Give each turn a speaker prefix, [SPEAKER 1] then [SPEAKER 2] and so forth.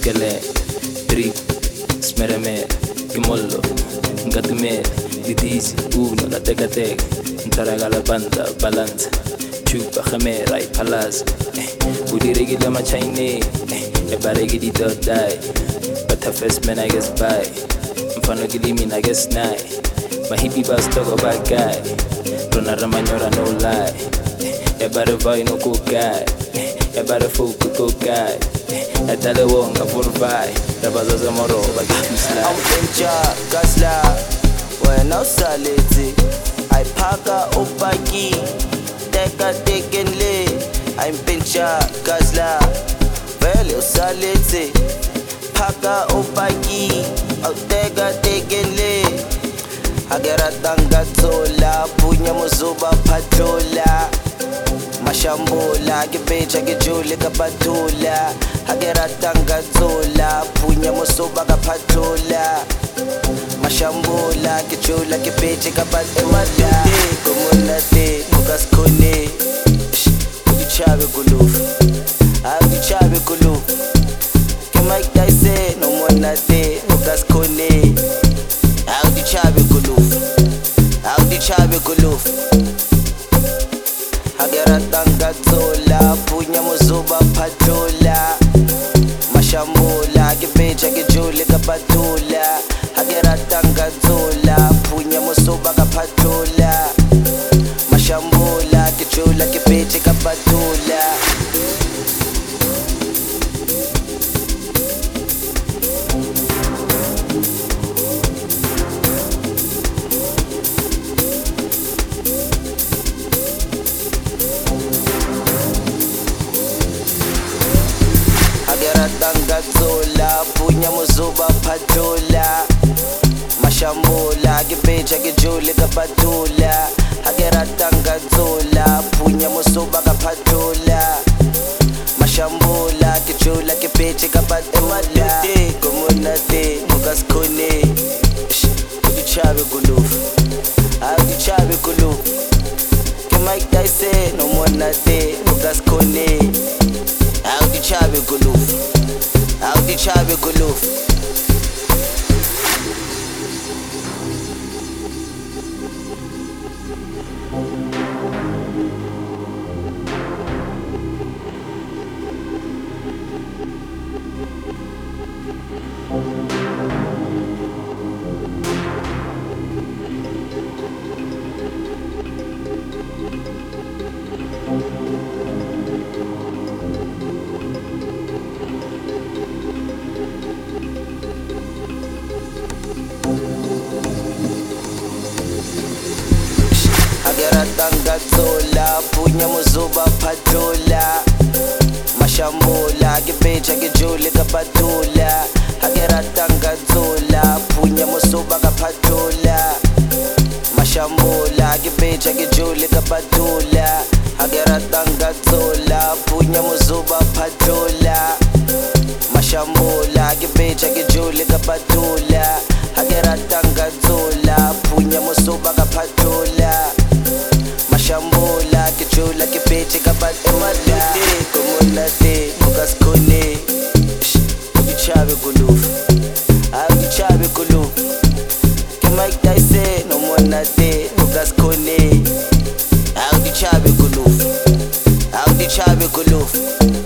[SPEAKER 1] Skele, drip, smereme, kimollo, ngatume, didisi, uno, la teca teca, ntaraga la banda, balanza, chupa, jamera, y palaza, udirigi la machaine, ebarigi di dodai, but the first man I guess by, mfano gilimi I guess nine, mahipi bas togo bad guy, rona ramanyora no lie, ebare vai no cook guy, ebare fuku cook guy. Atale wonga furbai Rabazaza moro bakisla
[SPEAKER 2] Ampencha gasla Wena usaleti Aipaka upaki Teka tekenle Ampencha gasla Vele usaleti Paka upaki Teka tekenle Agera tanga tola Punya muzuba patrola Mashambula, kibecha kijule kapatula Hagera tanga zola, punya musoba kapatula Mashambula, kijula kibecha kapatula Kumuna te, mukas kone Udichabe gulufu, udichabe gulufu Mike Tyson, umuna te, mukas kone Udichabe gulufu, udichabe gulufu Hagera tanga zola, punya muzuba patrola Mashambula, kibecha kijule kapatula Hagera tanga zola, punya muzuba kapatula Mashambula, kijula kibecha kapatula Tanga zola, punya muzuba patrola Mashambula, kibecha kijule kapatula Hagera tanga zola, punya muzuba kapatula Mashambula, kijula kibecha kapatula Kumuna te, mukas kone Udichabe gulufu, udichabe gulufu Mike Tyson, umuna te, mukas kone Udichabe gulufu Udichabe gulufu Hagera tanga zola, punya muzuba patrola Mashambula, kibecha kijule kapatula Hagera tanga zola, punya muzuba kapatula Mashambula, kibecha kijule kapatula Hagera tanga zola, punya muzuba patrola Mashambula, kibecha kijule kapatula Hagera tanga zola, punya muzuba kapatula Mashambula, kijula kibecha kapatula Kumuna te, mukas kone Udichabe gulufu, udichabe gulufu Mike Tyson, umuna te, mukas kone Udichabe gulufu, udichabe gulufu